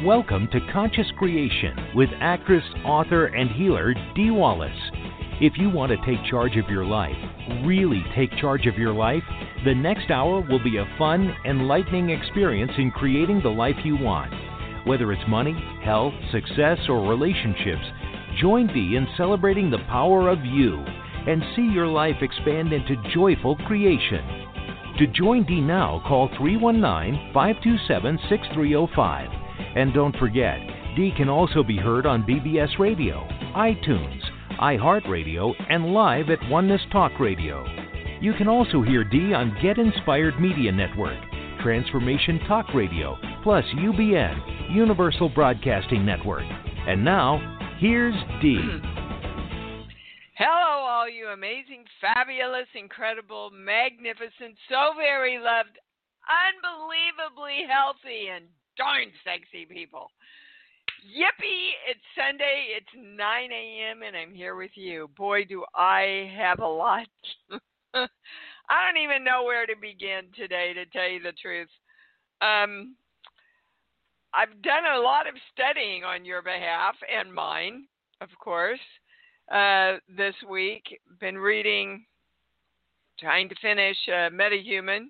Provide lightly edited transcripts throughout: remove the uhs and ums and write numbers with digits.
Welcome to Conscious Creation with actress, author, and healer Dee Wallace. If you want to take charge of your life, really take charge of your life, the next hour will be a fun, enlightening experience in creating the life you want. Whether it's money, health, success, or relationships, join Dee in celebrating the power of you and see your life expand into joyful creation. To join Dee now, call 319-527-6305. And don't forget, Dee can also be heard on BBS Radio, iTunes, iHeartRadio, and live at Oneness Talk Radio. You can also hear Dee on Get Inspired Media Network, Transformation Talk Radio, plus UBN, Universal Broadcasting Network. And now, here's Dee. Hello, all you amazing, fabulous, incredible, magnificent, so very loved, unbelievably healthy, and darn sexy people. Yippee! It's Sunday, it's 9 a.m., and I'm here with you. Boy, do I have a lot. I don't even know where to begin today, to tell you the truth. I've done a lot of studying on your behalf, and mine, of course, this week. Been reading, trying to finish MetaHuman.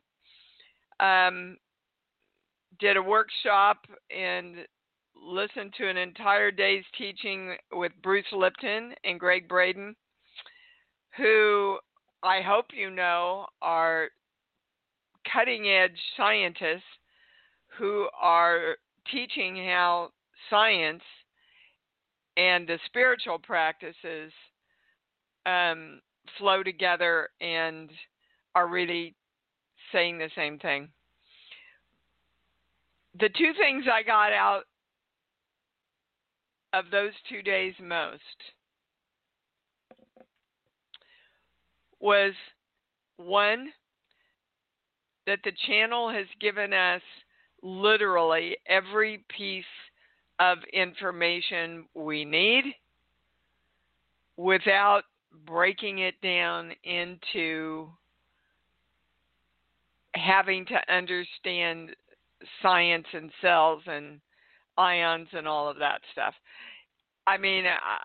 Did a workshop and listened to an entire day's teaching with Bruce Lipton and Greg Braden, who I hope you know are cutting-edge scientists who are teaching how science and the spiritual practices flow together and are really saying the same thing. The two things I got out of those 2 days most was, one, that the channel has given us literally every piece of information we need without breaking it down into having to understand science and cells and ions and all of that stuff. I mean,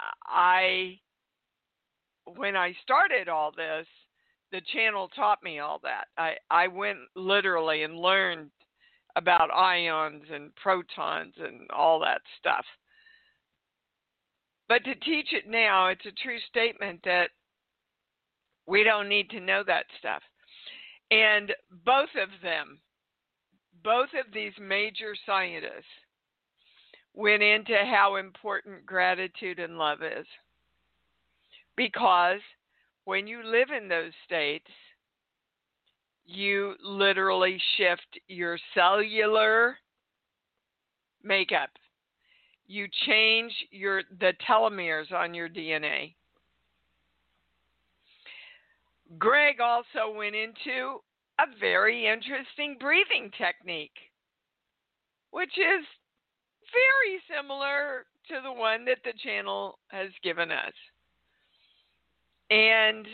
when I started all this, the channel taught me all that. I went literally and learned about ions and protons and all that stuff. But to teach it now, it's a true statement that we don't need to know that stuff. And both of these major scientists went into how important gratitude and love is. Because when you live in those states, you literally shift your cellular makeup. You change the telomeres on your DNA. Greg also went into a very interesting breathing technique, which is very similar to the one that the channel has given us. And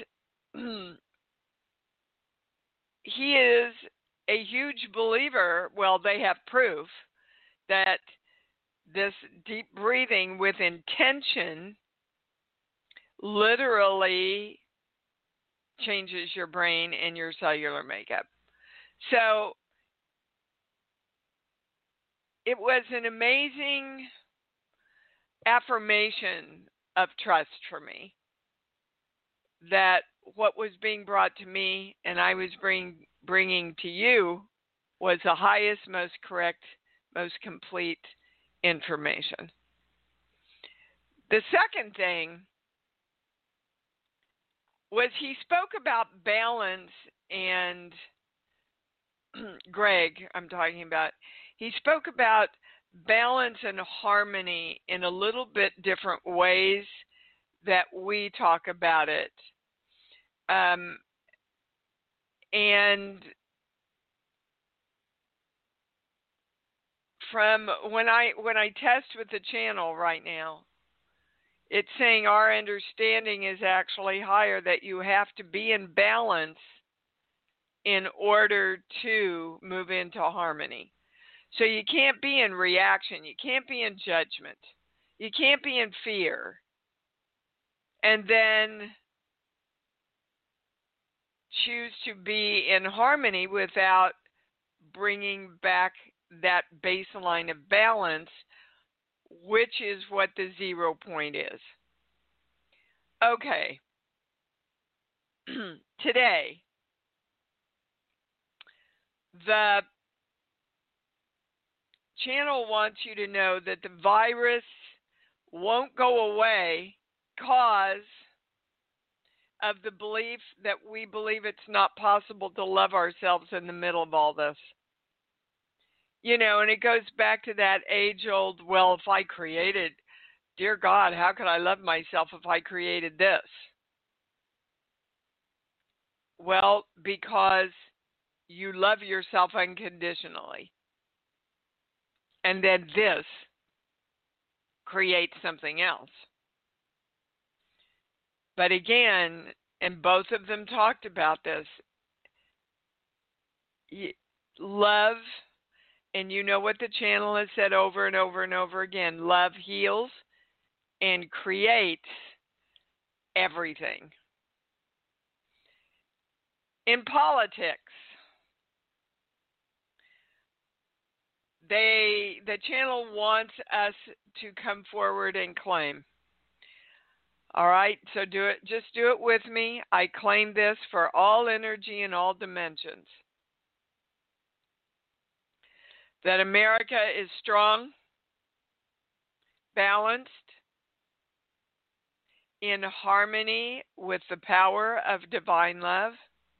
he is a huge believer, well, they have proof that this deep breathing with intention literally changes your brain and your cellular makeup. So it was an amazing affirmation of trust for me that what was being brought to me and I was bringing to you was the highest, most correct, most complete information. The second thing was he spoke about balance, and Greg, I'm talking about, he spoke about balance and harmony in a little bit different ways that we talk about it. And from when I test with the channel right now, it's saying our understanding is actually higher, that you have to be in balance in order to move into harmony. So you can't be in reaction. You can't be in judgment. You can't be in fear. And then choose to be in harmony without bringing back that baseline of balance, which is what the 0 point is. Okay. Today, the channel wants you to know that the virus won't go away because of the belief that we believe it's not possible to love ourselves in the middle of all this. You know, and it goes back to that age-old, well, if I created, dear God, how could I love myself if I created this? Well, because you love yourself unconditionally. And then this creates something else. But again, and both of them talked about this, love, and you know what the channel has said over and over and over again, love heals and creates everything. In politics, the channel wants us to come forward and claim. All right, so do it. Just do it with me. I claim this for all energy and all dimensions. That America is strong, balanced, in harmony with the power of divine love,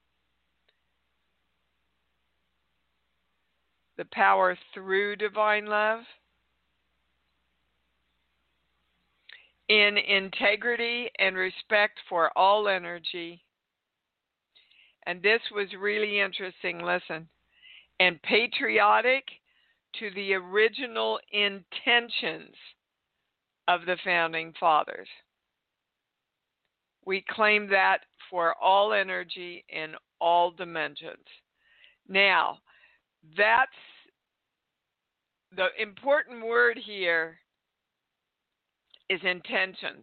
the power through divine love, in integrity and respect for all energy. And this was really interesting, listen, and patriotic to the original intentions of the Founding Fathers. We claim that for all energy in all dimensions. Now, that's the important word here is intentions.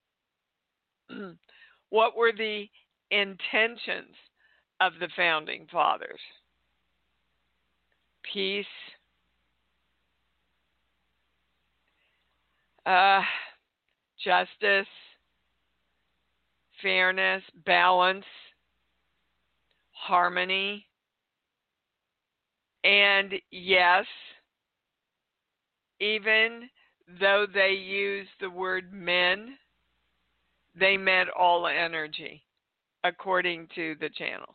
What were the intentions of the Founding Fathers? Peace, justice, fairness, balance, harmony, and yes, even though they used the word men, they meant all energy, according to the channel.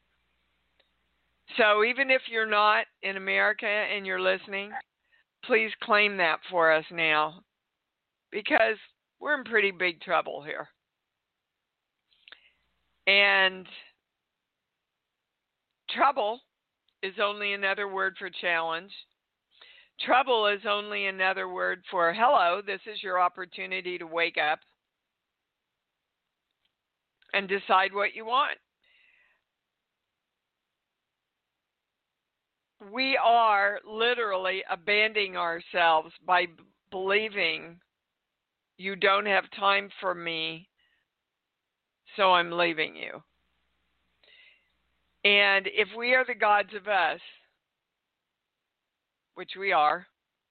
So even if you're not in America and you're listening, please claim that for us now, because we're in pretty big trouble here. And trouble is only another word for challenge. Trouble is only another word for hello, this is your opportunity to wake up and decide what you want. We are literally abandoning ourselves by believing you don't have time for me, so I'm leaving you. And if we are the gods of us, which we are,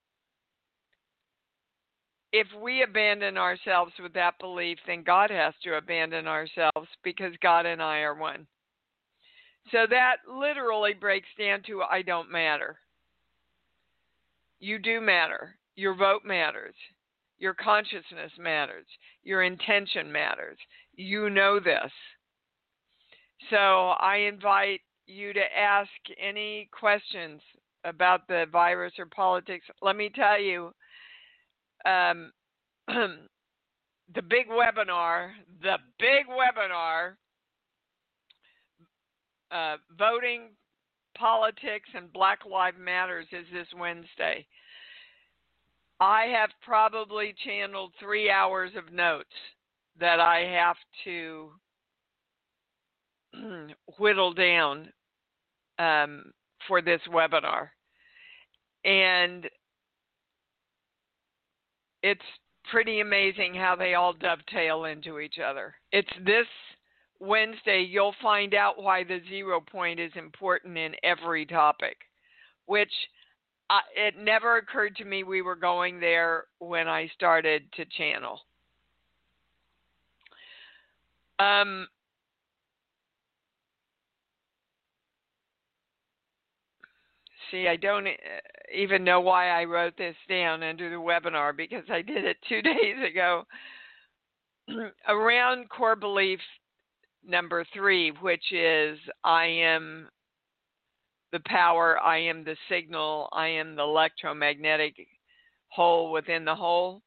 if we abandon ourselves with that belief, then God has to abandon ourselves, because God and I are one. So that literally breaks down to I don't matter. You do matter. Your vote matters. Your consciousness matters. Your intention matters. You know this. So I invite you to ask any questions about the virus or politics. Let me tell you, the big webinar, voting, politics, and Black Lives Matters is this Wednesday. I have probably channeled 3 hours of notes that I have to whittle down for this webinar. And it's pretty amazing how they all dovetail into each other. It's this Wednesday you'll find out why the 0 point is important in every topic, which it never occurred to me we were going there when I started to channel. See, I don't even know why I wrote this down under the webinar because I did it 2 days ago. Around core belief number 3, which is I am the power, I am the signal, I am the electromagnetic whole within the whole.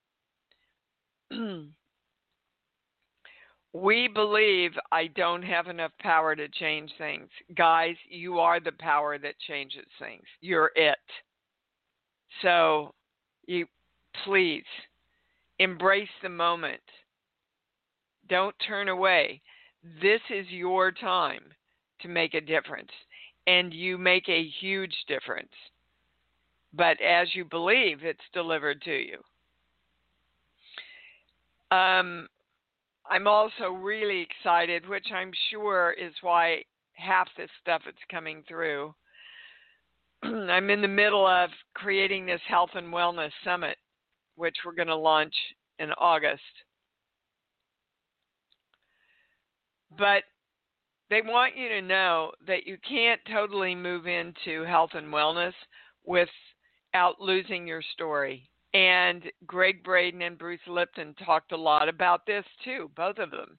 We believe I don't have enough power to change things. Guys, you are the power that changes things. You're it. So you please embrace the moment. Don't turn away. This is your time to make a difference. And you make a huge difference. But as you believe, it's delivered to you. I'm also really excited, which I'm sure is why half this stuff is coming through. I'm in the middle of creating this health and wellness summit, which we're going to launch in August. But they want you to know that you can't totally move into health and wellness without losing your story. And Greg Braden and Bruce Lipton talked a lot about this too, both of them.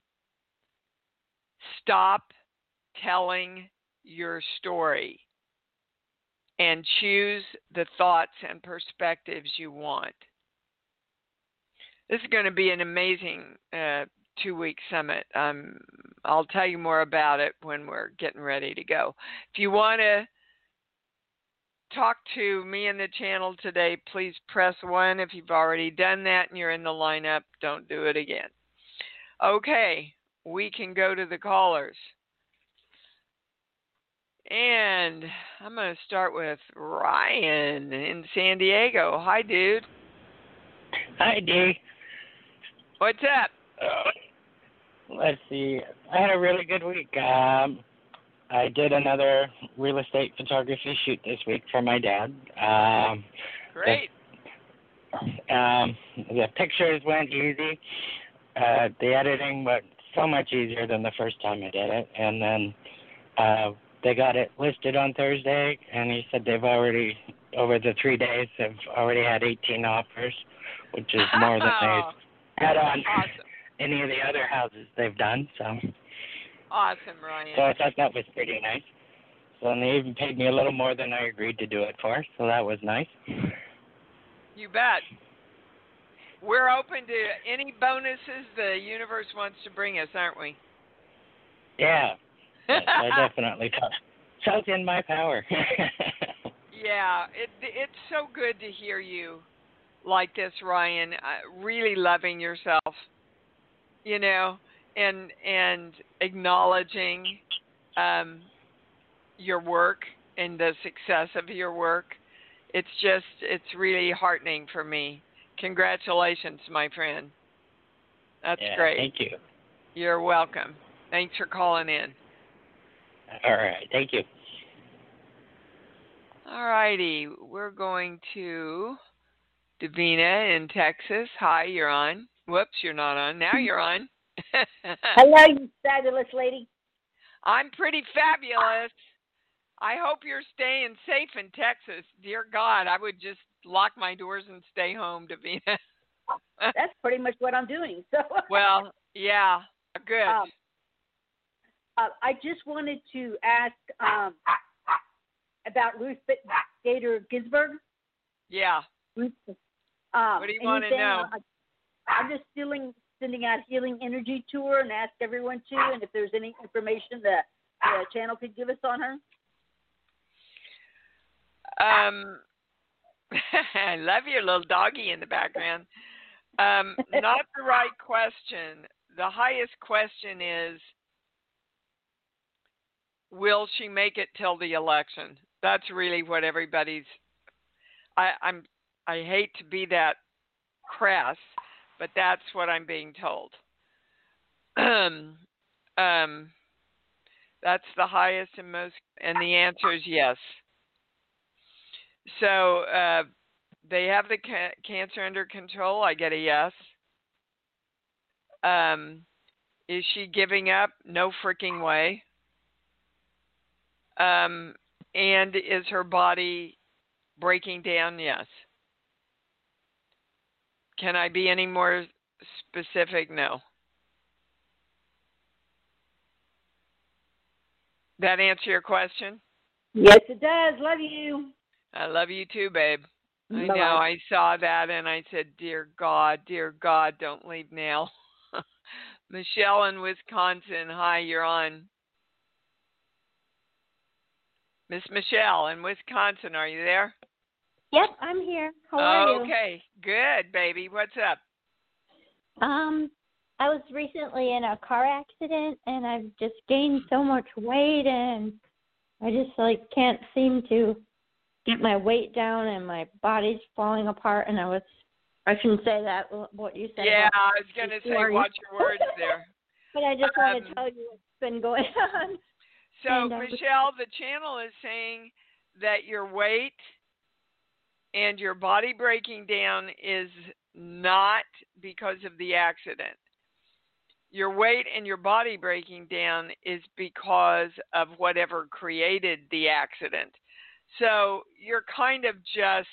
Stop telling your story and choose the thoughts and perspectives you want. This is going to be an amazing 2-week summit. I'll tell you more about it when we're getting ready to go. If you want to talk to me in the channel today, please press 1. If you've already done that and you're in the lineup, don't do it again. Okay, we can go to the callers. And I'm going to start with Ryan in San Diego. Hi, dude. Hi, Dee. What's up? Let's see. I had a really good week. I did another real estate photography shoot this week for my dad. Great. The pictures went easy. The editing went so much easier than the first time I did it. And then they got it listed on Thursday, and he said they've already, over the 3 days, have already had 18 offers, which is more than they've had on any of the other houses they've done. So. Awesome, Ryan. So I thought that was pretty nice. So and they even paid me a little more than I agreed to do it for, so that was nice. You bet. We're open to any bonuses the universe wants to bring us, aren't we? Yeah. I definitely felt in my power. Yeah, it's so good to hear you like this, Ryan. Really loving yourself, you know, and acknowledging your work and the success of your work. It's really heartening for me. Congratulations, my friend. That's great. Thank you. You're welcome. Thanks for calling in. All right. Thank you. All righty. We're going to Davina in Texas. Hi, you're on. Whoops, you're not on. Now you're on. Hello, you fabulous lady. I'm pretty fabulous. I hope you're staying safe in Texas. Dear God, I would just lock my doors and stay home, Davina. That's pretty much what I'm doing. So. Well, yeah, good. I just wanted to ask about Ruth Bader Ginsburg. Yeah. What do you want to know? I'm just sending out healing energy to her and ask everyone to, and if there's any information that the channel could give us on her. I love your little doggy in the background. Not the right question. The highest question is, will she make it till the election? That's really what everybody's... I hate to be that crass, but that's what I'm being told. That's the highest and most, and the answer is yes. So they have the cancer under control. I get a yes. Is she giving up? No freaking way. And is her body breaking down? Yes. Can I be any more specific? No. That answer your question? Yes, it does. Love you. I love you too, babe. I Bye-bye. know. I saw that and I said, dear God, don't leave now. Michelle in Wisconsin. Hi, you're on. Miss Michelle in Wisconsin, are you there? Yep, I'm here. How are you? Okay, good, baby. What's up? I was recently in a car accident and I've just gained so much weight and I just can't seem to get my weight down and my body's falling apart and I shouldn't say that, what you said. Yeah, I was going to say watch your words there. But I just want to tell you what's been going on. So, and, Michelle, the channel is saying that your weight and your body breaking down is not because of the accident. Your weight and your body breaking down is because of whatever created the accident. So you're kind of just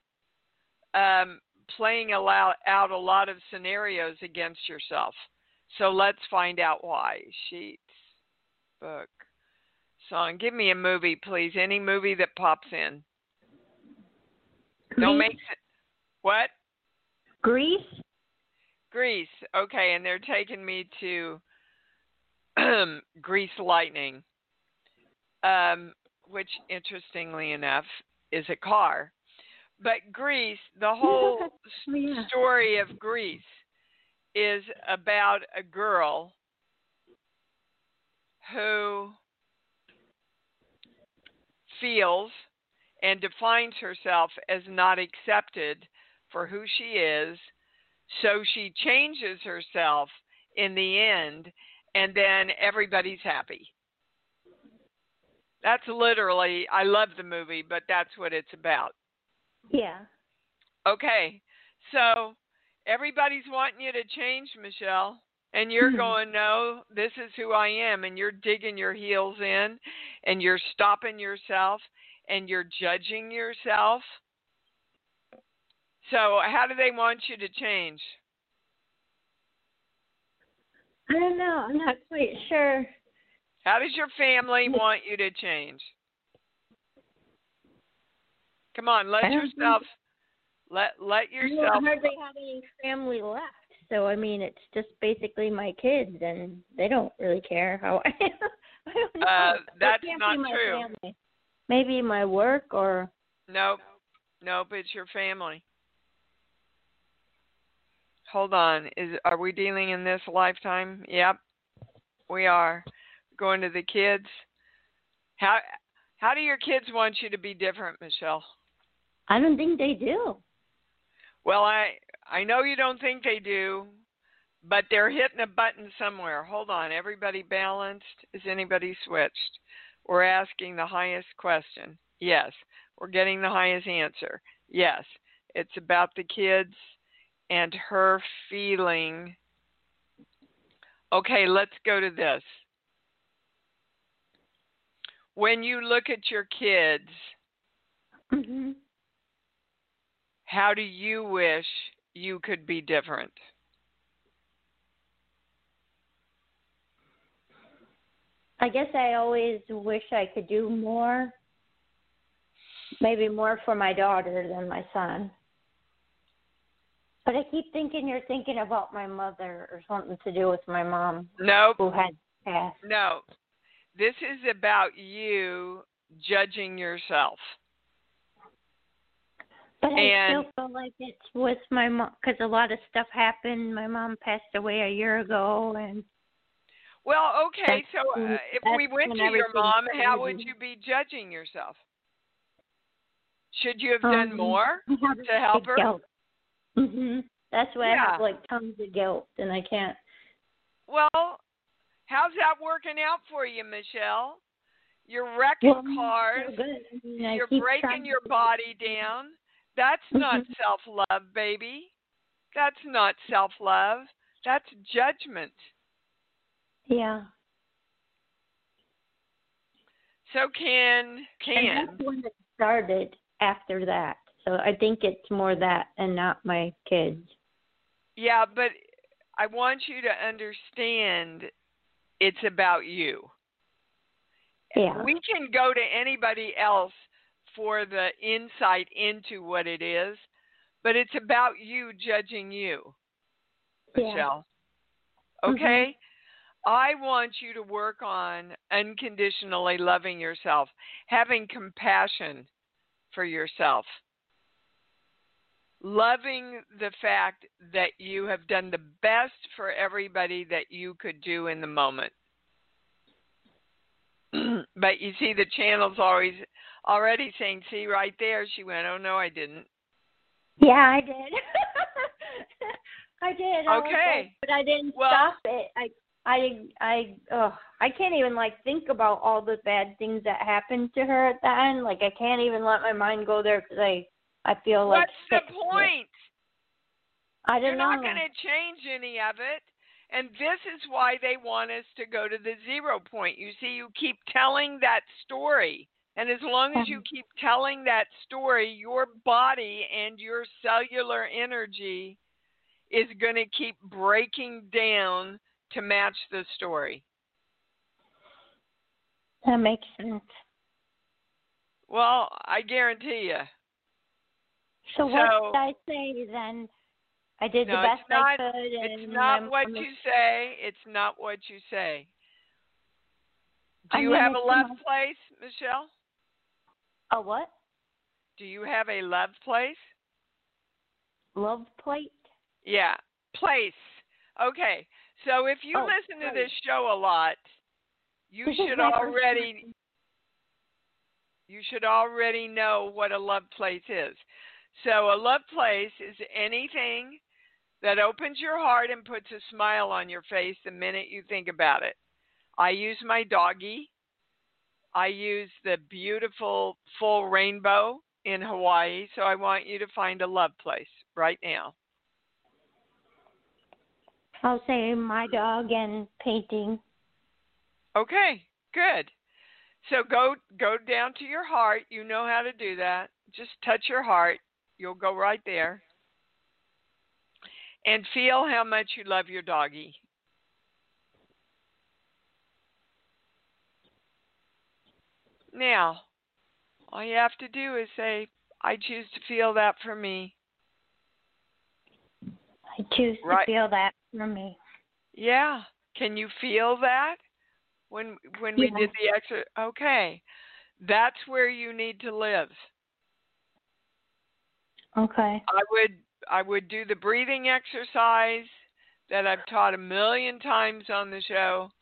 playing out a lot of scenarios against yourself. So let's find out why. Sheets, book, song. Give me a movie, please. Any movie that pops in. Don't make it. What? Grease. Grease. Okay, and they're taking me to Grease Lightning, which, interestingly enough, is a car. But Grease, the whole story of Grease is about a girl who feels and defines herself as not accepted for who she is, so she changes herself in the end, and then everybody's happy. That's literally, I love the movie, but that's what it's about. Yeah. Okay, so everybody's wanting you to change, Michelle, and you're going, no, this is who I am, and you're digging your heels in, and you're stopping yourself, and you're judging yourself. So how do they want you to change? I don't know. I'm not quite sure. How does your family want you to change? Come on, let yourself. I hardly have any family left. So, I mean, it's just basically my kids, and they don't really care how I am. I don't know. That's not true. Family. Maybe my work or... Nope, it's your family. Hold on. Are we dealing in this lifetime? Yep, we are. Going to the kids. How do your kids want you to be different, Michelle? I don't think they do. Well, I know you don't think they do, but they're hitting a button somewhere. Hold on. Everybody balanced? Is anybody switched? We're asking the highest question. Yes. We're getting the highest answer. Yes. It's about the kids and her feeling. Okay, let's go to this. When you look at your kids, how do you wish you could be different? I guess I always wish I could do more, maybe more for my daughter than my son. But I keep thinking you're thinking about my mother or something to do with my mom. Nope. Who had passed. No. This is about you judging yourself. But I still feel like it's with my mom because a lot of stuff happened. My mom passed away a year ago, and well, okay. So if we went to your mom, how would you be judging yourself? Should you have done more I have to help her? guilt. That's why I Yeah. have like tons of guilt, and I can't. Well, how's that working out for you, Michelle? You're wrecking cars. So good. I mean, I You're keep breaking trying your to- body down. That's not self-love, baby. That's not self-love. That's judgment. Yeah. So And that's when it started after that. So I think it's more that and not my kids. yeah, but I want you to understand it's about you. Yeah. We can go to anybody else for the insight into what it is, but it's about you judging you, Yeah. Michelle. Okay? I want you to work on unconditionally loving yourself, having compassion for yourself, loving the fact that you have done the best for everybody that you could do in the moment. But you see, the channel's already saying, see right there, she went, oh no, I didn't. Yeah, I did. I did. I was Okay. like, but I didn't stop it. I can't even like think about all the bad things that happened to her at the end. Like I can't even let my mind go there because I feel like. What's the point? I don't know. You're not going to change any of it. And this is why they want us to go to the 0 point. You see, you keep telling that story. And as long as you keep telling that story, your body and your cellular energy is going to keep breaking down to match the story. That makes sense. Well, I guarantee you. So what did I say then? I did the best I could. And it's not what you say. It's not what you say. Do you have a love place, Michelle? A what? Do you have a love place? Love plate? Yeah, place. Okay. So if you listen to this show a lot, you should already know what a love place is. So a love place is anything that opens your heart and puts a smile on your face the minute you think about it. I use my doggie. I use the beautiful full rainbow in Hawaii, so I want you to find a love place right now. I'll say my dog and painting. Okay, good. So go down to your heart. You know how to do that. Just touch your heart. You'll go right there. And feel how much you love your doggie. Now, all you have to do is say, I choose to feel that for me. I choose to feel that for me. Yeah. Can you feel that when we did the exercise? Okay. That's where you need to live. Okay. I would do the breathing exercise that I've taught 1,000,000 times on the show.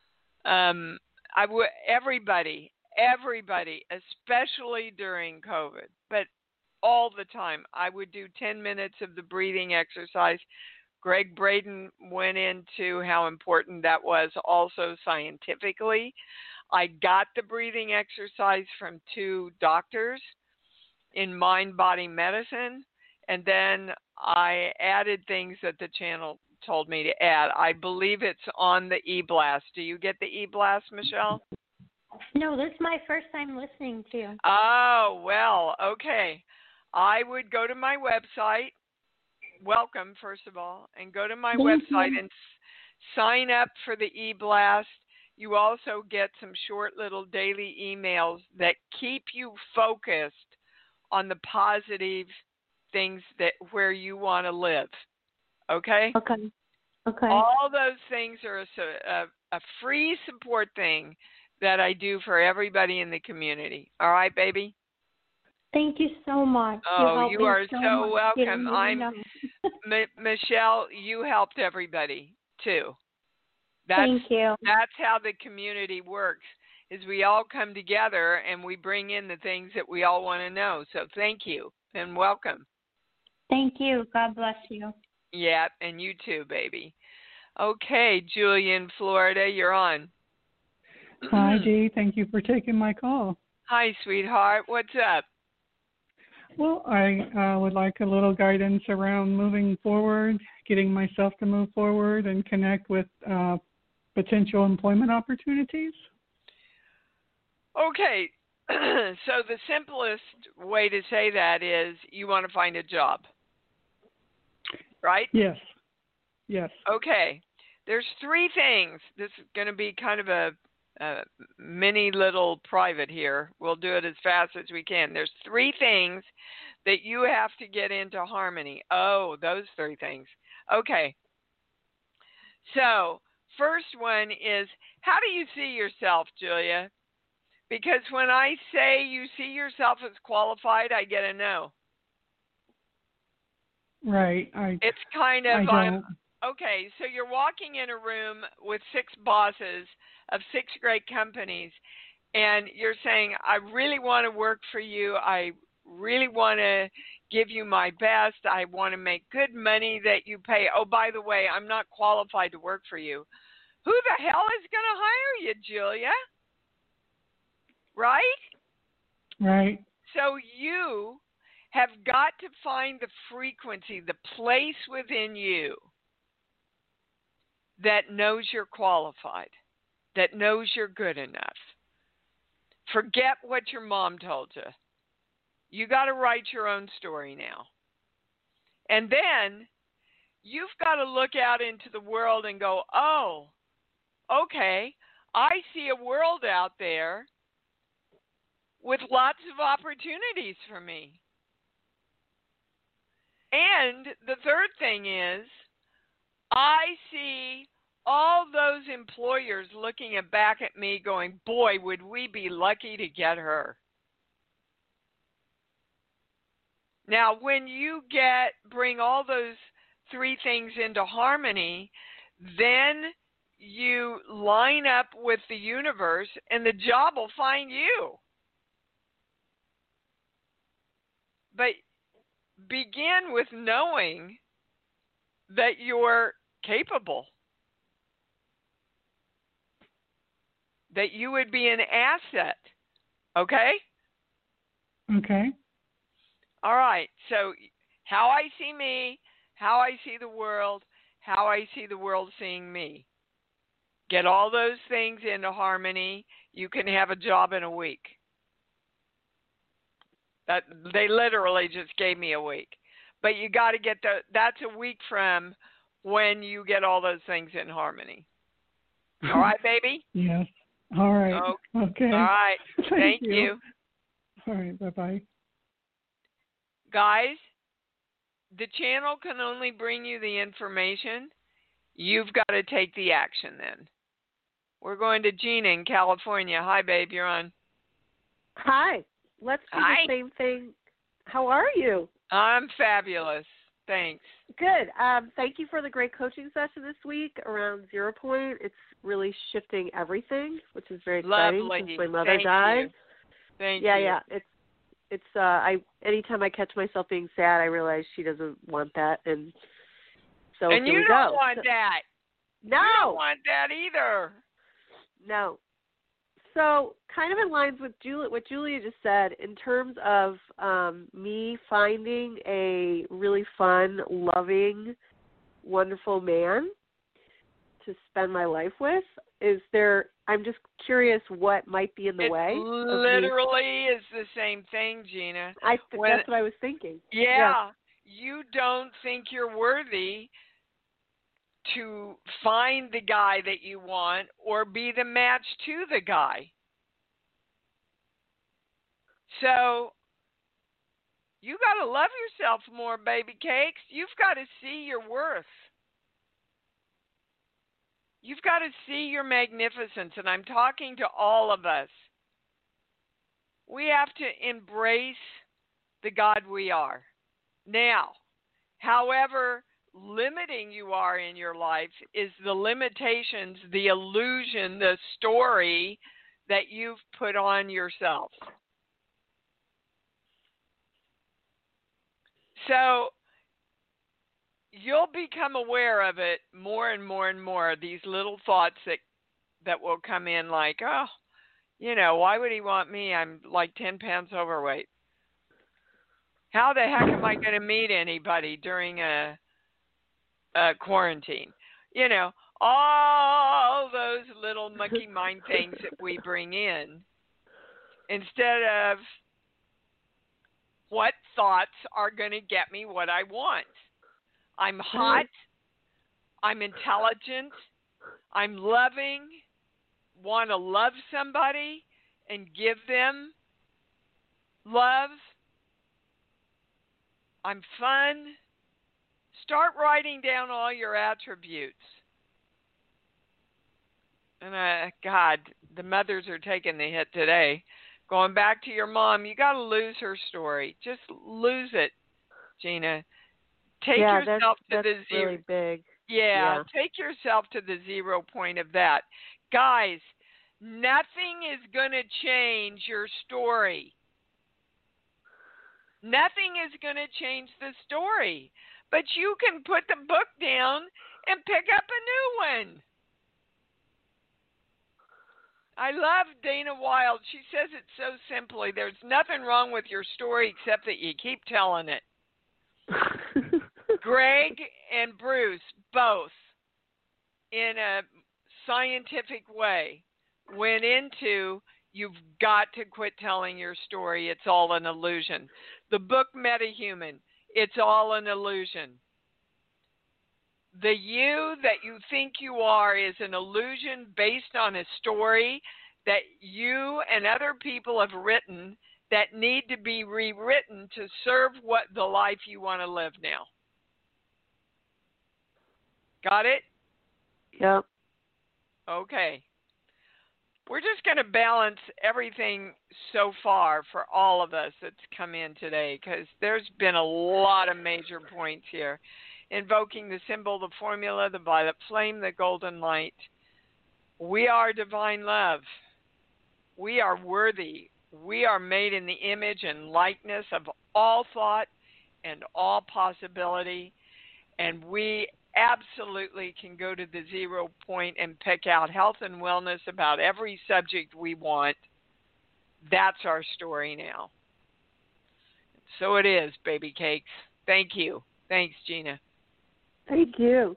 Everybody, especially during COVID, but all the time, I would do 10 minutes of the breathing exercise. Greg Braden went into how important that was also scientifically. I got the breathing exercise from 2 doctors in mind-body medicine, and then I added things that the channel told me to add. I believe it's on the eBlast. Do you get the eBlast, Michelle? No, this is my first time listening to you. Oh, well, okay. I would go to my website, welcome, first of all, and go to my website and sign up for the eBlast. You also get some short little daily emails that keep you focused on the positive things that where you want to live. Okay? Okay. All those things are a free support thing that I do for everybody in the community. All right, baby? Thank you so much. Oh, you are so much. welcome. Michelle, you helped everybody too. Thank you. That's how the community works. is we all come together and we bring in the things that we all want to know. So thank you and welcome. Thank you. God bless you. Yeah, and you too, baby. Okay, Julie in Florida, you're on. Hi, Dee. Thank you for taking my call. Hi, sweetheart. What's up? Well, I would like a little guidance around moving forward, getting myself to move forward and connect with potential employment opportunities. Okay, so the simplest way to say that is you want to find a job, right? Yes. Okay, there's three things. This is going to be kind of a mini little private here. We'll do it as fast as we can. There's three things that you have to get into harmony. Oh, those three things. Okay. So, first one is, how do you see yourself, Julia? Because when I say you see yourself as qualified, I get a no. Right. It's kind of, I don't. Okay, so you're walking in a room with 6 bosses of 6 great companies, and you're saying, I really want to work for you. I really want to give you my best. I want to make good money that you pay. Oh, by the way, I'm not qualified to work for you. Who the hell is going to hire you, Julia? Right? Right. So you have got to find the frequency, the place within you that knows you're qualified, that knows you're good enough. Forget what your mom told you. You got to write your own story now. And then you've got to look out into the world and go, oh, okay, I see a world out there with lots of opportunities for me. And the third thing is, I see all those employers looking back at me going, boy, would we be lucky to get her. Now, when you bring all those three things into harmony, then you line up with the universe and the job will find you. But begin with knowing that you're capable, that you would be an asset. Okay? Okay. All right. So how I see me, how I see the world, how I see the world seeing me. Get all those things into harmony. You can have a job in a week. That they literally just gave me a week. But you got to get that's a week from when you get all those things in harmony. All right, baby? Yes. All right. Okay. All right. Thank you. All right. Bye-bye. Guys, the channel can only bring you the information. You've got to take the action then. We're going to Gina in California. Hi, babe. You're on. Hi. Let's do the same thing. How are you? I'm fabulous. Thanks. Good. Thank you for the great coaching session this week around 0 Point. It's really shifting everything, which is very exciting. Lovely. Since my mother died. Thank you. Yeah. It's anytime I catch myself being sad, I realize she doesn't want that, and so and here you we don't go. want that. No. You don't want that either. No. So, kind of in lines with what Julia just said, in terms of me finding a really fun, loving, wonderful man to spend my life with, I'm just curious what might be in the way. It literally is the same thing, Gina. That's what I was thinking. Yeah. You don't think you're worthy to find the guy that you want or be the match to the guy. So you got to love yourself more, baby cakes. You've got to see your worth. You've got to see your magnificence, and I'm talking to all of us. We have to embrace the God we are. Now, however limiting you are in your life is the limitations, the illusion, the story that you've put on yourself. So you'll become aware of it more and more and more, these little thoughts that will come in like, oh, why would he want me? I'm like 10 pounds overweight. How the heck am I going to meet anybody during a quarantine? All those little monkey mind things that we bring in instead of what thoughts are going to get me what I want. I'm hot. I'm intelligent. I'm loving. Want to love somebody and give them love. I'm fun. Start writing down all your attributes. And God, the mothers are taking the hit today. Going back to your mom, you got to lose her story. Just lose it, Gina. Take yourself to the zero. Really big. Yeah, take yourself to the 0 point of that. Guys, nothing is going to change your story. Nothing is going to change the story. But you can put the book down and pick up a new one. I love Dana Wilde. She says it so simply. There's nothing wrong with your story except that you keep telling it. Greg and Bruce both, in a scientific way, went into, you've got to quit telling your story. It's all an illusion. The book Metahuman, it's all an illusion. The you that you think you are is an illusion based on a story that you and other people have written that need to be rewritten to serve what the life you want to live now. Got it? Yep. Okay. We're just going to balance everything so far for all of us that's come in today, because there's been a lot of major points here. Invoking the symbol, the formula, the violet flame, the golden light. We are divine love. We are worthy. We are made in the image and likeness of all thought and all possibility. And we absolutely can go to the 0 point and pick out health and wellness about every subject we want. That's our story now. So it is, baby cakes. Thank you. Thanks, Gina. Thank you.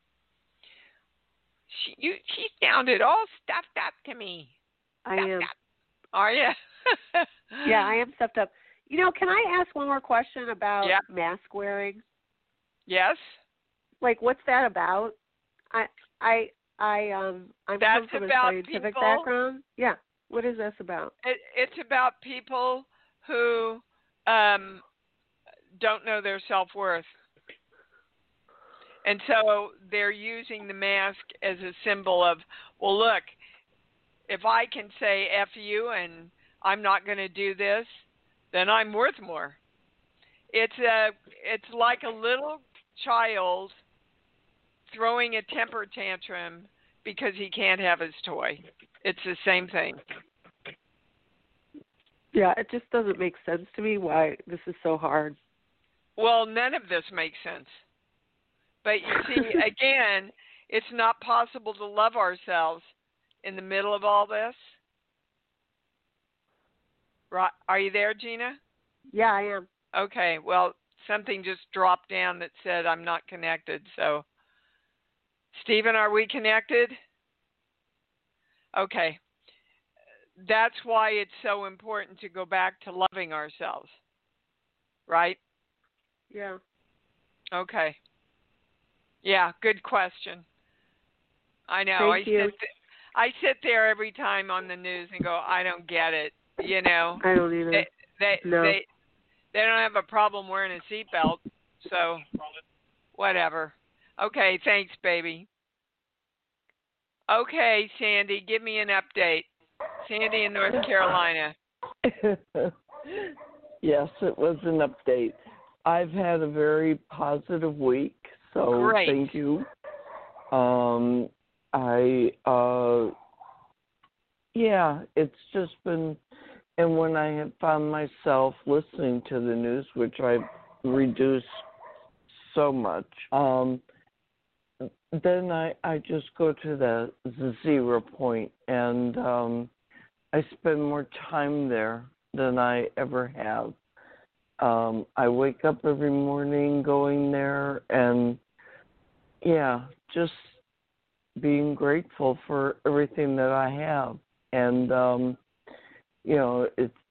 She sounded all stuffed up to me. I am. Are you? Yeah, I am stuffed up. Can I ask one more question about mask wearing? Yes. Like, what's that about? I'm That's from a about scientific people, background. Yeah. What is this about? It's about people who don't know their self-worth. And so they're using the mask as a symbol of, well, look, if I can say F you and I'm not going to do this, then I'm worth more. It's like a little child throwing a temper tantrum because he can't have his toy. It's the same thing. Yeah, it just doesn't make sense to me why this is so hard. Well, none of this makes sense. But you see, again, it's not possible to love ourselves in the middle of all this. Right? Are you there, Gina? Yeah, I am. Okay, well, something just dropped down that said I'm not connected. So, Stephen, are we connected? Okay. That's why it's so important to go back to loving ourselves. Right? Yeah. Okay. Yeah, good question. I know. Thank you. I sit there every time on the news and go, I don't get it. I don't either. They don't have a problem wearing a seatbelt, so whatever. Okay, thanks, baby. Okay, Sandy, give me an update. Sandy in North Carolina. Yes, it was an update. I've had a very positive week, so Great. Thank you. yeah, it's just been, and when I have found myself listening to the news, which I've reduced so much, then I just go to the 0 point, and I spend more time there than I ever have. I wake up every morning going there, and yeah, just being grateful for everything that I have. And it's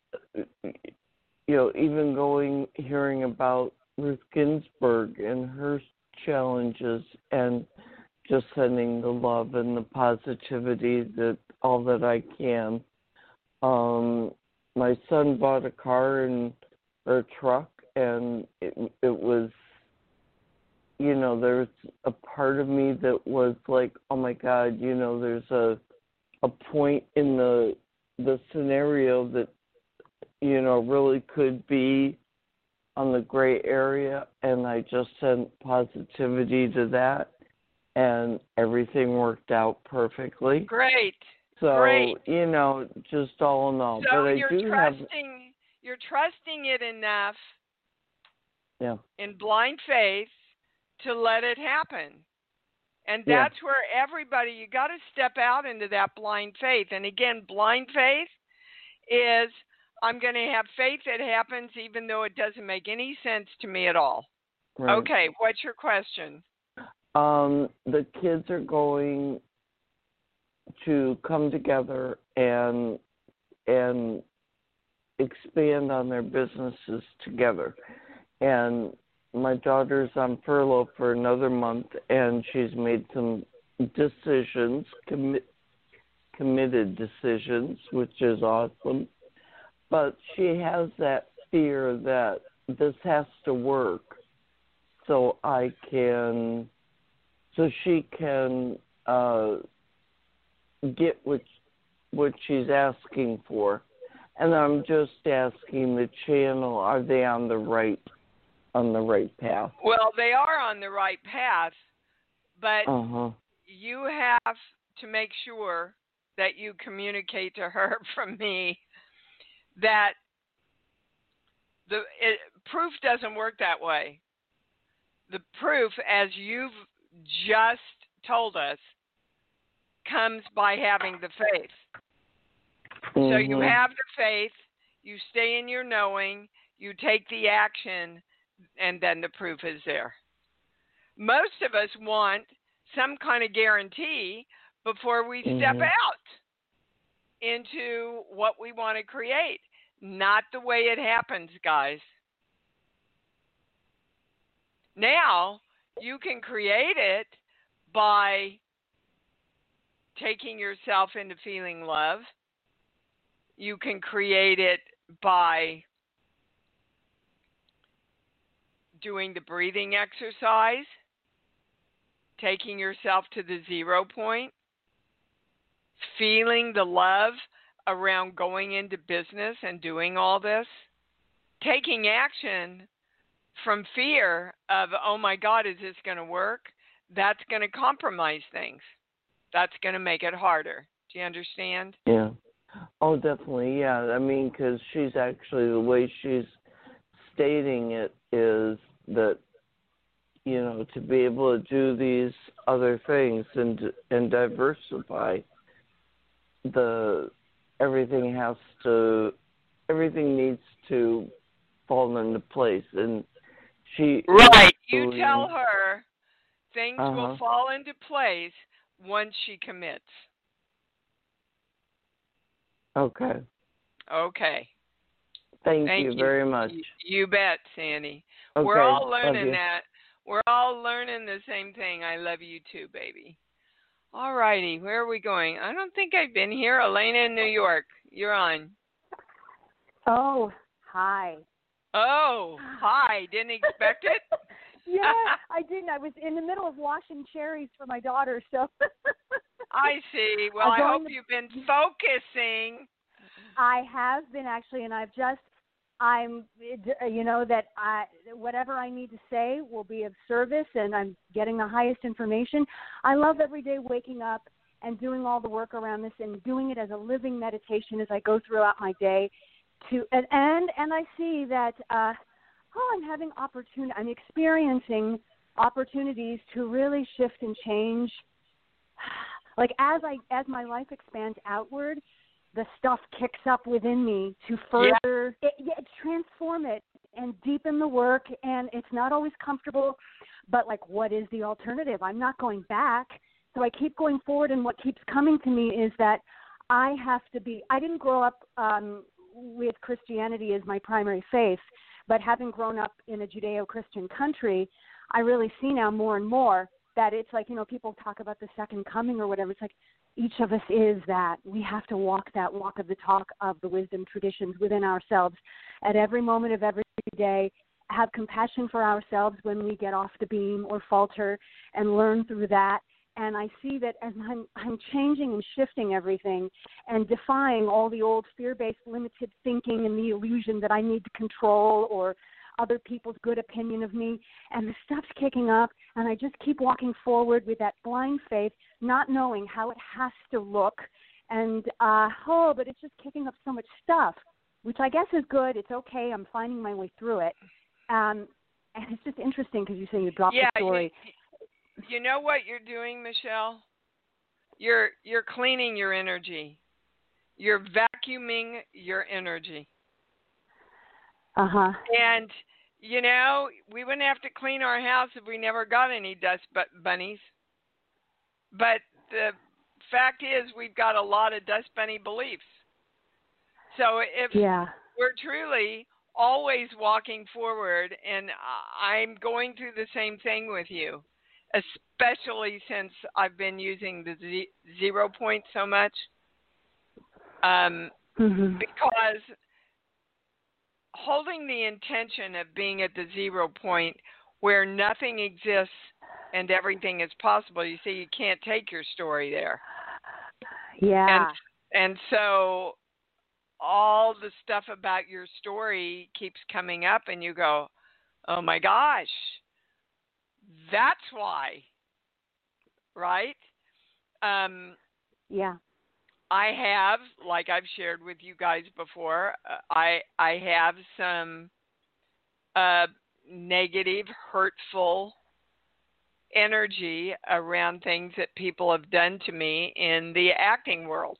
even hearing about Ruth Ginsburg and her challenges, and just sending the love and the positivity that all that I can. My son bought a car or a truck, and it was, there's a part of me that was like, oh my God, there's a point in the scenario that, really could be on the gray area, and I just sent positivity to that, and everything worked out perfectly. Great. So, Great. just all in all. So but you're trusting it enough in blind faith to let it happen. And that's where you got to step out into that blind faith. And again, blind faith is, I'm going to have faith that happens even though it doesn't make any sense to me at all. Right. Okay, what's your question? The kids are going to come together and expand on their businesses together. And my daughter's on furlough for another month, and she's made some decisions, committed decisions, which is awesome. But she has that fear that this has to work so she can get what she's asking for. And I'm just asking the channel, are they on the right path? Well, they are on the right path, but you have to make sure that you communicate to her from me that proof doesn't work that way. The proof, as you've just told us, comes by having the faith. So you have the faith, you stay in your knowing, you take the action, and then the proof is there. Most of us want some kind of guarantee before we step out into what we want to create. Not the way it happens, guys. Now, you can create it by taking yourself into feeling love. You can create it by doing the breathing exercise, taking yourself to the 0 point, feeling the love around going into business and doing all this, taking action from fear of, oh my God, is this going to work? That's going to compromise things. That's going to make it harder. Do you understand? Yeah. Oh, definitely. Yeah. I mean, because she's actually, the way she's stating it is that, to be able to do these other things and diversify, everything needs to fall into place. And she right. You tell her things will fall into place once she commits. Okay. Thank you very much. You bet, Sandy. Okay. We're all learning that. We're all learning the same thing. I love you too, baby. All righty. Where are we going? I don't think I've been here. Elena in New York. You're on. Oh, hi. Oh, hi. Didn't expect it? Yeah, I didn't. I was in the middle of washing cherries for my daughter, so. I see. Well, I hope you've been focusing. I have been, actually, and whatever I need to say will be of service, and I'm getting the highest information. I love every day waking up and doing all the work around this and doing it as a living meditation as I go throughout my day. And I see that I'm having opportunity. I'm experiencing opportunities to really shift and change. Like as my life expands outward, the stuff kicks up within me to further transform it and deepen the work. And it's not always comfortable, but like, what is the alternative? I'm not going back. So I keep going forward, and what keeps coming to me is that I didn't grow up with Christianity as my primary faith, but having grown up in a Judeo-Christian country, I really see now more and more that it's like, people talk about the second coming or whatever. It's like each of us is that. We have to walk that walk of the talk of the wisdom traditions within ourselves at every moment of every day, have compassion for ourselves when we get off the beam or falter, and learn through that. And I see that as I'm changing and shifting everything and defying all the old fear-based limited thinking and the illusion that I need to control or other people's good opinion of me, and the stuff's kicking up, and I just keep walking forward with that blind faith, not knowing how it has to look, and but it's just kicking up so much stuff, which I guess is good. It's okay. I'm finding my way through it, and it's just interesting because you say you dropped the story. You know what you're doing, Michelle? You're cleaning your energy. You're vacuuming your energy. Uh-huh. And, we wouldn't have to clean our house if we never got any dust bunnies. But the fact is we've got a lot of dust bunny beliefs. So if we're truly always walking forward, and I'm going through the same thing with you, especially since I've been using the 0 point so much, because holding the intention of being at the 0 point where nothing exists and everything is possible, you see, you can't take your story there. Yeah. And so all the stuff about your story keeps coming up, and you go, oh my gosh, that's why, right? Yeah. I have, like I've shared with you guys before, I have some negative, hurtful energy around things that people have done to me in the acting world.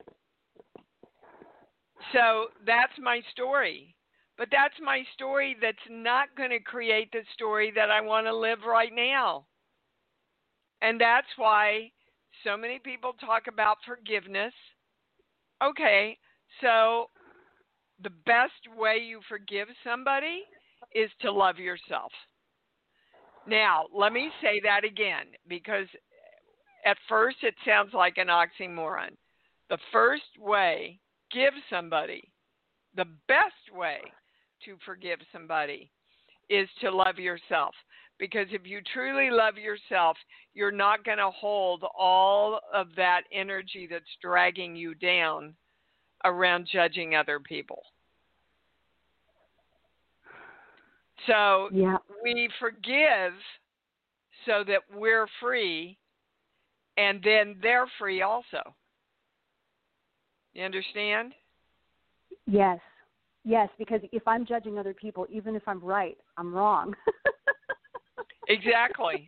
So that's my story. But that's my story that's not going to create the story that I want to live right now. And that's why so many people talk about forgiveness. Okay, so the best way you forgive somebody is to love yourself. Now, let me say that again, because at first it sounds like an oxymoron. The first way, the best way to forgive somebody is to love yourself. Because if you truly love yourself, you're not going to hold all of that energy that's dragging you down around judging other people. So we forgive so that we're free, and then they're free also. You understand? Yes. Yes, because if I'm judging other people, even if I'm right, I'm wrong. Exactly.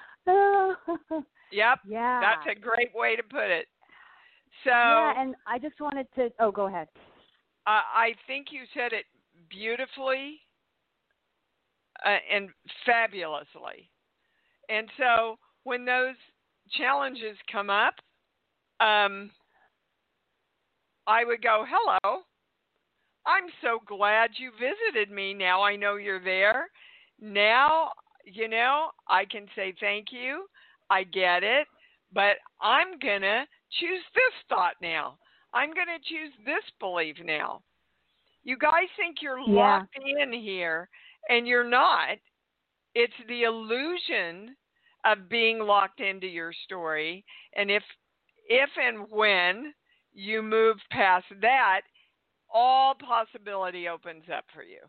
Yep. Yeah. That's a great way to put it. So and I just wanted to go ahead. I think you said it beautifully and fabulously. And so when those challenges come up, I would go, hello, I'm so glad you visited me. Now I know you're there. Now, I can say thank you. I get it. But I'm going to choose this thought now. I'm going to choose this belief now. You guys think you're locked in here, and you're not. It's the illusion of being locked into your story. And if and when you move past that, all possibility opens up for you.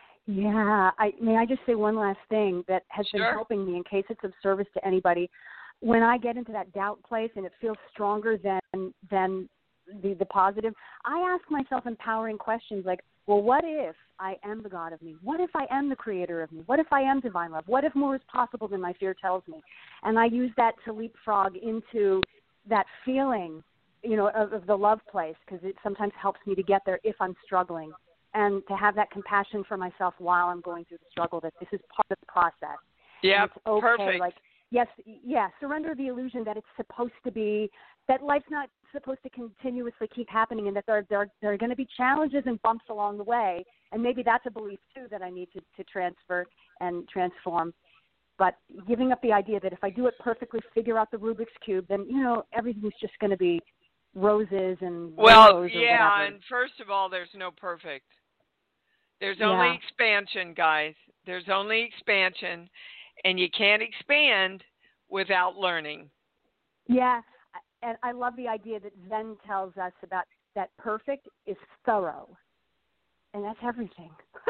Yeah. May I just say one last thing that has been helping me in case it's of service to anybody? when I get into that doubt place and it feels stronger than the positive, I ask myself empowering questions like, well, what if I am the God of me? What if I am the creator of me? What if I am divine love? What if more is possible than my fear tells me? And I use that to leapfrog into that feeling, of the love place, because it sometimes helps me to get there if I'm struggling, and to have that compassion for myself while I'm going through the struggle, that this is part of the process. Yeah, it's okay. Perfect. Like, yes, surrender the illusion that it's supposed to be, that life's not supposed to continuously keep happening, and that there are going to be challenges and bumps along the way. And maybe that's a belief, too, that I need to transfer and transform. But giving up the idea that if I do it perfectly, figure out the Rubik's Cube, then, everything's just going to be roses and rainbows or whatever. And first of all, there's no perfect. There's only expansion, guys. There's only expansion, and you can't expand without learning. Yeah, and I love the idea that Zen tells us about that perfect is thorough, and that's everything.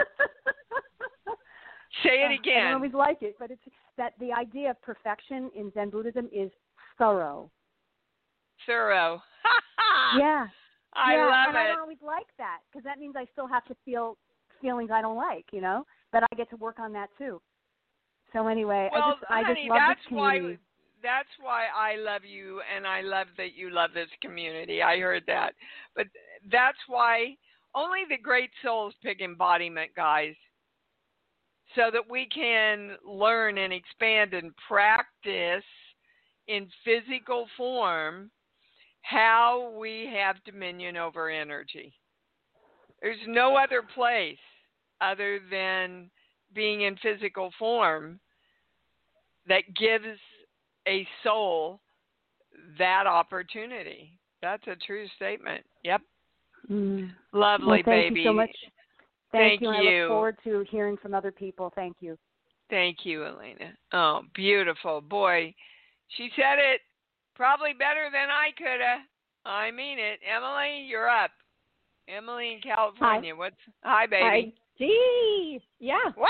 Say it again. I don't always like it, but it's that the idea of perfection in Zen Buddhism is thorough. Thorough. Yeah. I love and it. I don't always like that, because that means I still have to feel feelings I don't like, but I get to work on that too. So anyway, well, I just honey, love this community. That's why I love you, and I love that you love this community. I heard that. But that's why only the great souls pick embodiment, guys, so that we can learn and expand and practice in physical form how we have dominion over energy. There's no other place other than being in physical form that gives a soul that opportunity. That's a true statement. Yep. Lovely, thank baby. You so much. Thank you. you. I look forward to hearing from other people. Thank you. Thank you, Elena. Oh, beautiful. Boy, she said it probably better than I could have. I mean it. Emily, you're up. Emily in California. Hi, baby. Hi, gee. Yeah. What?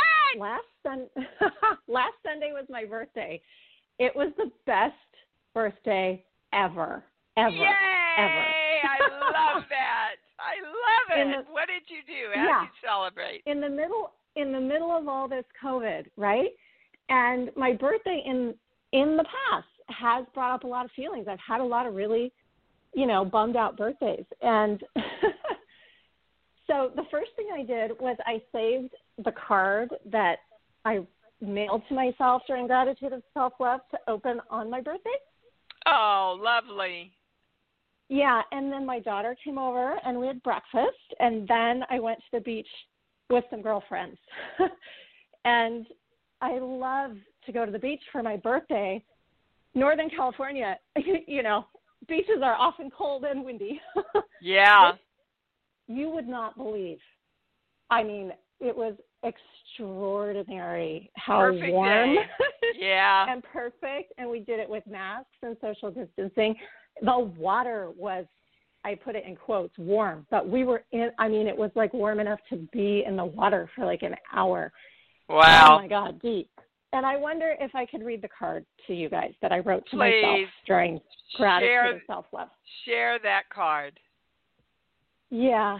Last Sunday was my birthday. It was the best birthday ever. Yay! Ever. I love that. I love it. What did you do? How did you celebrate? In the middle of all this COVID, right? And my birthday in the past has brought up a lot of feelings. I've had a lot of really, bummed out birthdays. And so the first thing I did was I saved the card that I mailed to myself during Gratitude of Self-Love to open on my birthday. Oh, lovely. Yeah, and then my daughter came over and we had breakfast, and then I went to the beach with some girlfriends. And I love to go to the beach for my birthday. Northern California, beaches are often cold and windy. Yeah. You would not believe. I mean, it was extraordinary how perfect warm. Day. Yeah. And perfect. And we did it with masks and social distancing. The water was, I put it in quotes, warm. But we were it was like warm enough to be in the water for like an hour. Wow. Oh, my God, deep. And I wonder if I could read the card to you guys that I wrote to myself during Gratitude of Self-Love. Share that card. Yeah.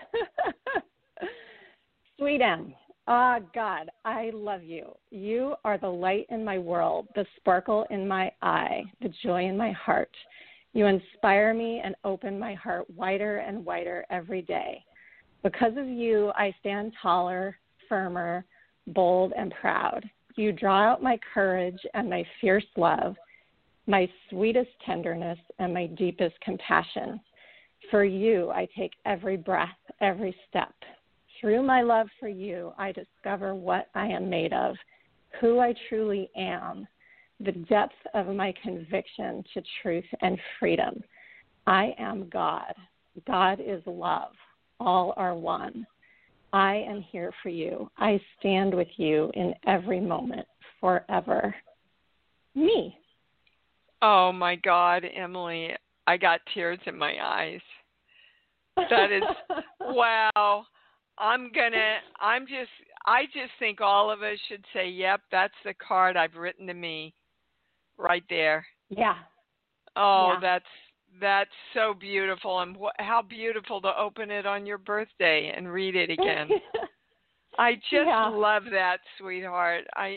Sweet M. Ah, God, I love you. You are the light in my world, the sparkle in my eye, the joy in my heart. You inspire me and open my heart wider and wider every day. Because of you, I stand taller, firmer, bold, and proud. You draw out my courage and my fierce love, my sweetest tenderness and my deepest compassion. For you, I take every breath, every step. Through my love for you, I discover what I am made of, who I truly am, the depth of my conviction to truth and freedom. I am God. God is love. All are one. I am here for you. I stand with you in every moment, forever. Me. Oh, my God, Emily, I got tears in my eyes. That is, wow. I just think all of us should say, yep, that's the card I've written to me right there. Yeah. Oh, Yeah. that's so beautiful, and how beautiful to open it on your birthday and read it again. I just love that, sweetheart. I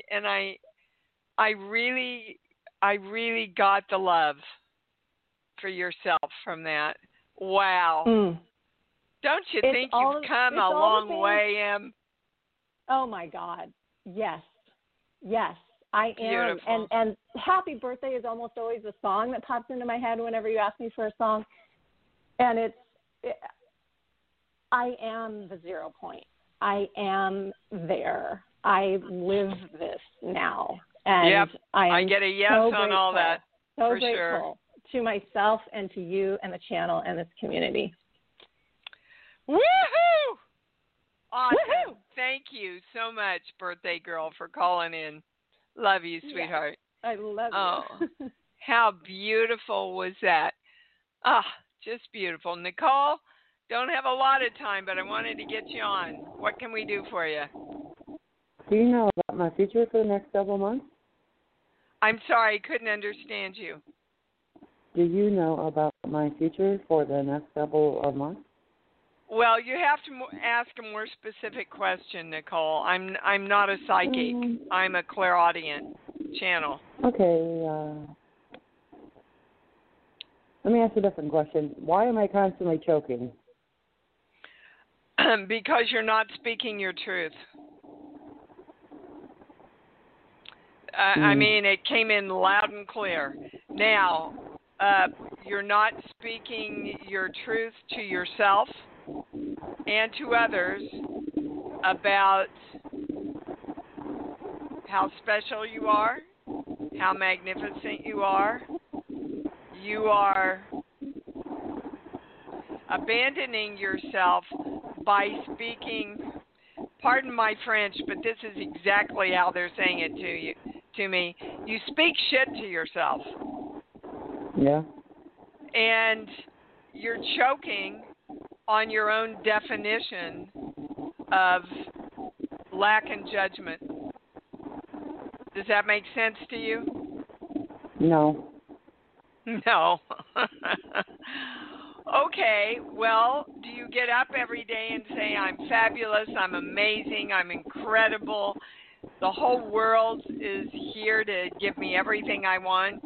really got the love for yourself from that. Wow. Don't you think you've come a long way, Em? Oh my God. Yes. Yes, I am. Beautiful. And Happy Birthday is almost always a song that pops into my head whenever you ask me for a song. And I am the 0 point. I am there. I live this now. And I get a yes on all that. So for grateful to myself and to you and the channel and this community. Woohoo! Awesome. Woohoo! Thank you so much, birthday girl, for calling in. Love you, sweetheart. Yeah, I love you. How beautiful was that? Just beautiful. Nicole, don't have a lot of time, but I wanted to get you on. What can we do for you? Do you know about my future for the next several months? I'm sorry, I couldn't understand you. Do you know about my future for the next couple of months? Well, you have to ask a more specific question, Nicole. I'm not a psychic. I'm a clairaudient channel. Okay. Let me ask a different question. Why am I constantly choking? Because you're not speaking your truth. I mean, it came in loud and clear. Now, you're not speaking your truth to yourself and to others about how special you are, how magnificent you are. You are abandoning yourself by speaking, pardon my French, but this is exactly how they're saying it to me. You speak shit to yourself. Yeah. And you're choking on your own definition of lack and judgment. Does that make sense to you? No. No. Okay, well, do you get up every day and say, I'm fabulous, I'm amazing, I'm incredible, the whole world is here to give me everything I want?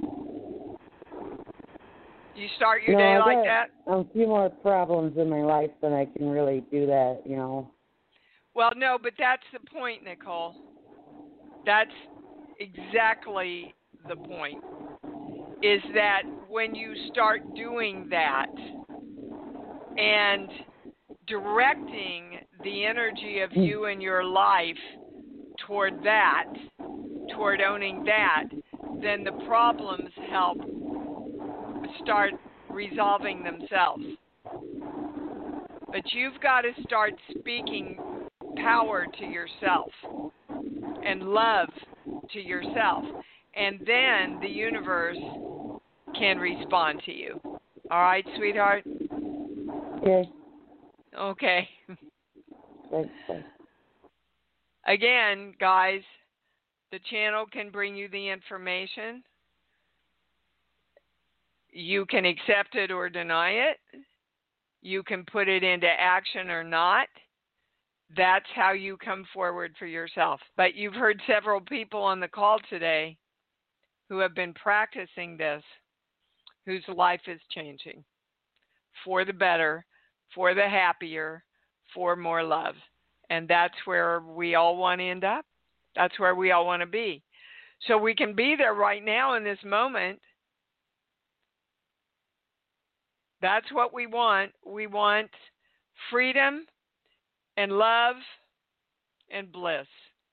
Do you start your day like that? A few more problems in my life than I can really do that, you know. Well, no, but that's the point, Nicole. That's exactly the point, is that when you start doing that and directing the energy of you and your life toward that, toward owning that, then the problems help start resolving themselves. But you've got to start speaking power to yourself and love to yourself, and then the universe can respond to you. All right, sweetheart? Okay. Okay. Thanks. Again, guys, the channel can bring you the information. You can accept it or deny it. You can put it into action or not. That's how you come forward for yourself. But you've heard several people on the call today who have been practicing this, whose life is changing for the better, for the happier, for more love. And that's where we all want to end up. That's where we all want to be. So we can be there right now in this moment. That's what we want. We want freedom and love and bliss.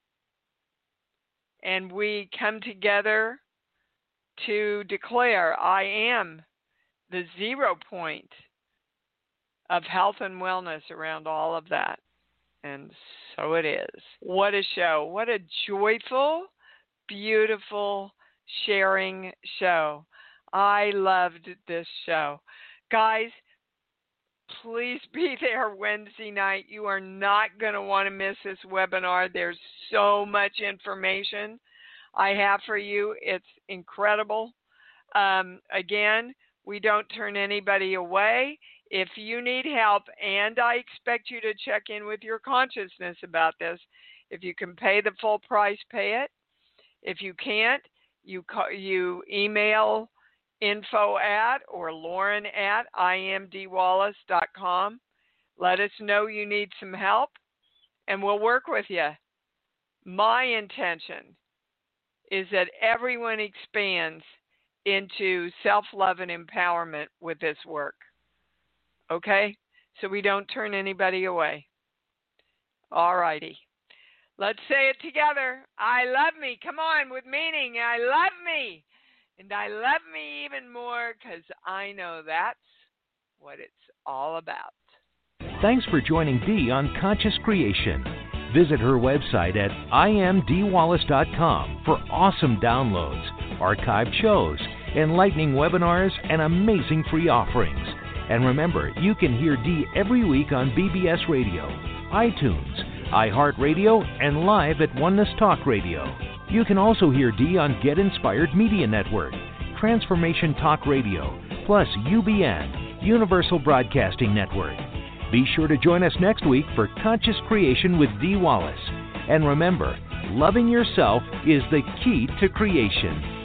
And we come together to declare, I am the 0 point of health and wellness around all of that. And so it is. What a show. What a joyful, beautiful, sharing show. I loved this show. Guys, please be there Wednesday night. You are not going to want to miss this webinar. There's so much information. I have for you. It's incredible. Again, we don't turn anybody away. If you need help, and I expect you to check in with your consciousness about this, if you can pay the full price, pay it. If you can't, you email info at or Lauren at imdwallace.com. Let us know you need some help, and we'll work with you. My intention is that everyone expands into self-love and empowerment with this work. Okay? So we don't turn anybody away. All righty. Let's say it together. I love me. Come on, with meaning. I love me. And I love me even more because I know that's what it's all about. Thanks for joining Dee on Conscious Creation. Visit her website at imdwallace.com for awesome downloads, archived shows, enlightening webinars, and amazing free offerings. And remember, you can hear Dee every week on BBS Radio, iTunes, iHeartRadio, and live at Oneness Talk Radio. You can also hear Dee on Get Inspired Media Network, Transformation Talk Radio, plus UBN, Universal Broadcasting Network. Be sure to join us next week for Conscious Creation with Dee Wallace. And remember, loving yourself is the key to creation.